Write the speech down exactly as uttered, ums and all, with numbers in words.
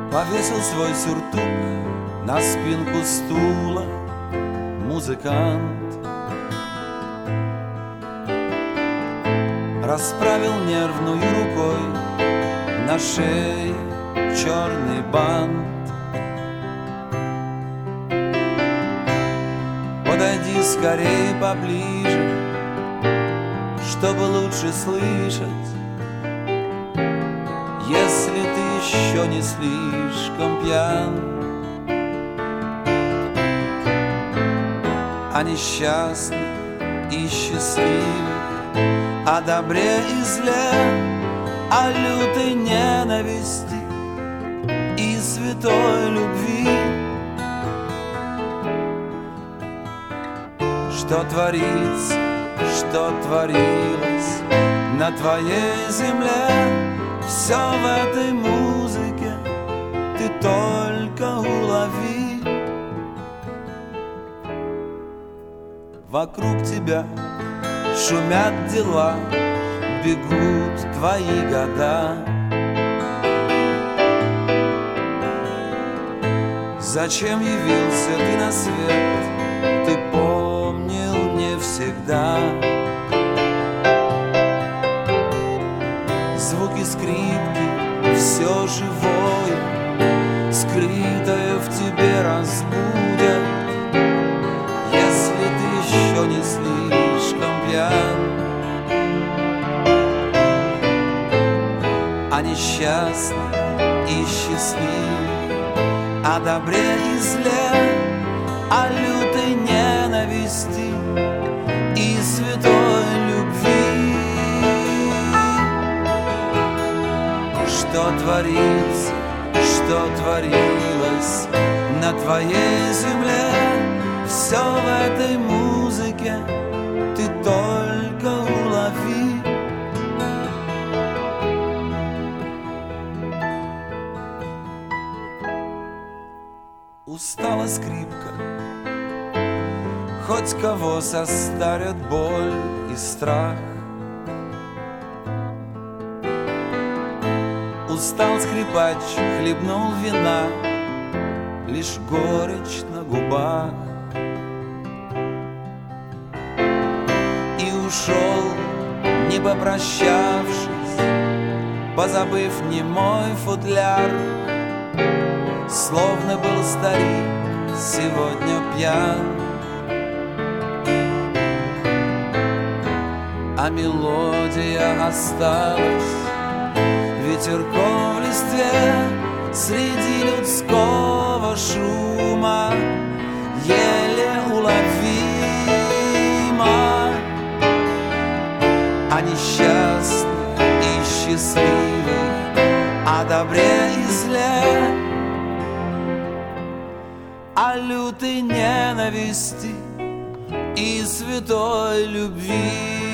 Повесил свой сюртук на спинку стула музыкант, расправил нервной рукой на шее черный бант. Подойди скорее поближе, чтобы лучше слышать, если ты еще не слишком пьян. О несчастных и счастливых, о добре и зле, о лютой ненависти и святой любви. Что творится, что творилось на твоей земле, все в этой музыке ты только улови. Вокруг тебя шумят дела, бегут твои года. Зачем явился ты на свет, ты помнил не всегда. Звуки скрипки, все живое, скрытое в тебе разбудят, если ты еще не слишком пьян. О несчастных и счастливых, о добре и зле, о лютой ненависти и святой любви. Что творится, что творилось на твоей земле, все в этой музыке ты только улови. Устала скрипка, хоть кого состарят боль и страх. Устал скрипач, хлебнул вина, лишь горечь на губах. И ушел, не попрощавшись, позабыв немой футляр. Словно был старик сегодня пьян, а мелодия осталась ветерком в листве среди людского шума, еле уловима. О несчастных и счастливых, о добре и зле, о лютой ненависти и святой любви.